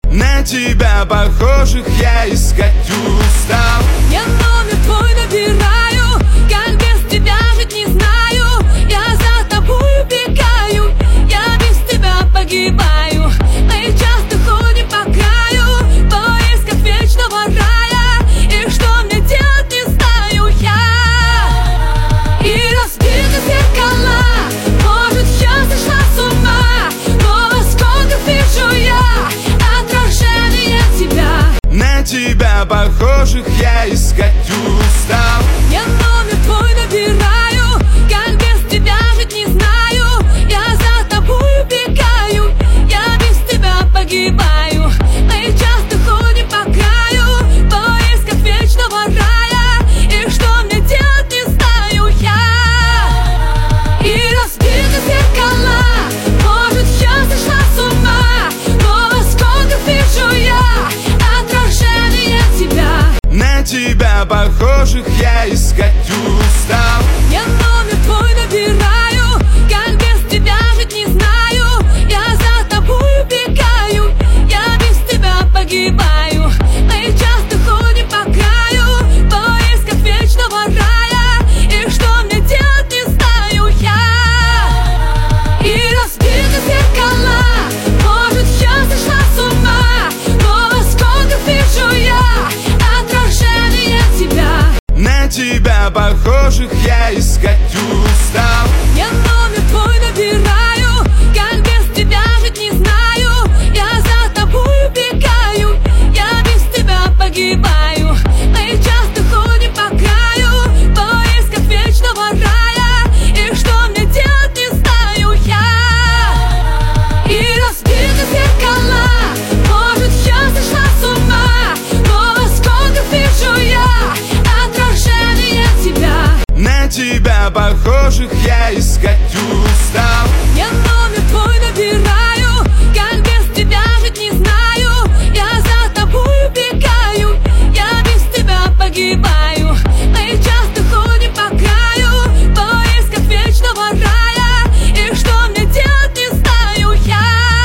На тебя похожих я искать устал. Я номер твой набираю, как без тебя жить не знаю. Я за тобой убегаю, я без тебя погибаю. Мы часто ходим по краю, в поисках вечного рая. И что мне делать, не знаю я. И разбиты зеркала, может, я сошла с ума, но во сколько вижу я отражение тебя. На тебя похожих я искать устал. Я номер твой набираю, как без тебя жить не знаю. Я за тобой убегаю, я без тебя погибаю. Мы часто ходим по краю, в поисках вечного рая. И что мне делать, не знаю я. И разбиты зеркала, может, я сошла с ума, но во сколько вижу я отражение тебя. На тебя похожих я искать устал. Я номер твой набираю, как без тебя жить не знаю. Я за тобой убегаю, я без тебя погибаю. Мы часто ходим по краю, в поисках вечного рая. И что мне делать, не знаю я. И разбиты зеркала, может, я сошла с ума, но во сколько вижу я отражение тебя. На тебя похожих я искать устал. Я номер твой набираю, как без тебя жить не знаю. Я за тобой убегаю, я без тебя погибаю. Мы часто ходим по краю, в поисках вечного рая. И что мне делать, не знаю я. И разбиты зеркала, может, я сошла с ума, но во сколько вижу я отражение тебя. На тебя похожих я искать устал. Я номер твой набираю, как без тебя жить не знаю. Я за тобой убегаю, я без тебя погибаю. Мы часто ходим по краю, в поисках вечного рая. И что мне делать, не знаю я.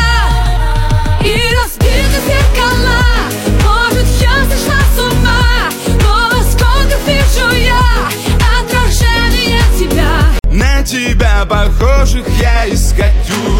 И разбиты зеркала, может, я сошла с ума, но во сколько вижу я отражение тебя. На тебя похожих я искать устал.